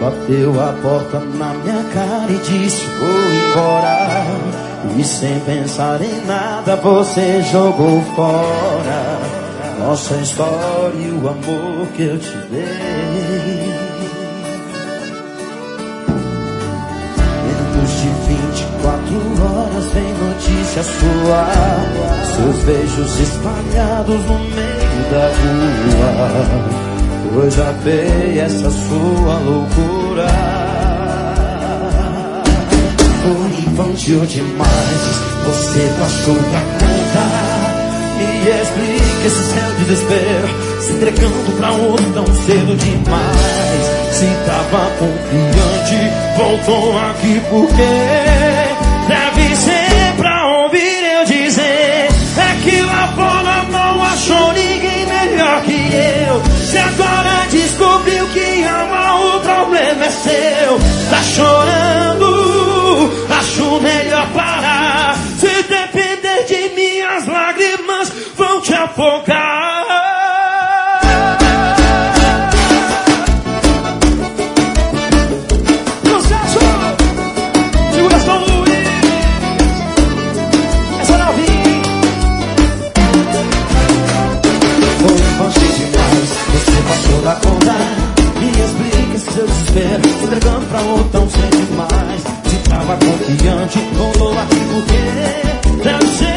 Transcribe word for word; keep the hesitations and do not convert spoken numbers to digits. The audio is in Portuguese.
Bateu a porta na minha cara e disse vou embora. E sem pensar em nada você jogou fora nossa história e o amor que eu te dei. Menos de vinte e quatro horas vem notícia sua, seus beijos espalhados no meio da rua. Coisa feia essa sua loucura. Foi infantil demais, você passou pra conta. Me explica esse seu desespero, se entregando pra outro tão cedo demais. Se tava confiante, voltou aqui porque deve ser pra ouvir eu dizer. É que lá fora não achou ninguém melhor que eu. Se agora descobriu que ama, o problema é seu. Tá chorando, acho melhor parar. Se depender de mim, as lágrimas vão te afogar. Sucesso! Segura São Luís! Essa novinha! Foi infantil demais, você passou da conta. Me explica esse seu desespero, se entregando pra outro tão sem demais. Se tava confiante, voltou aqui porque deve ser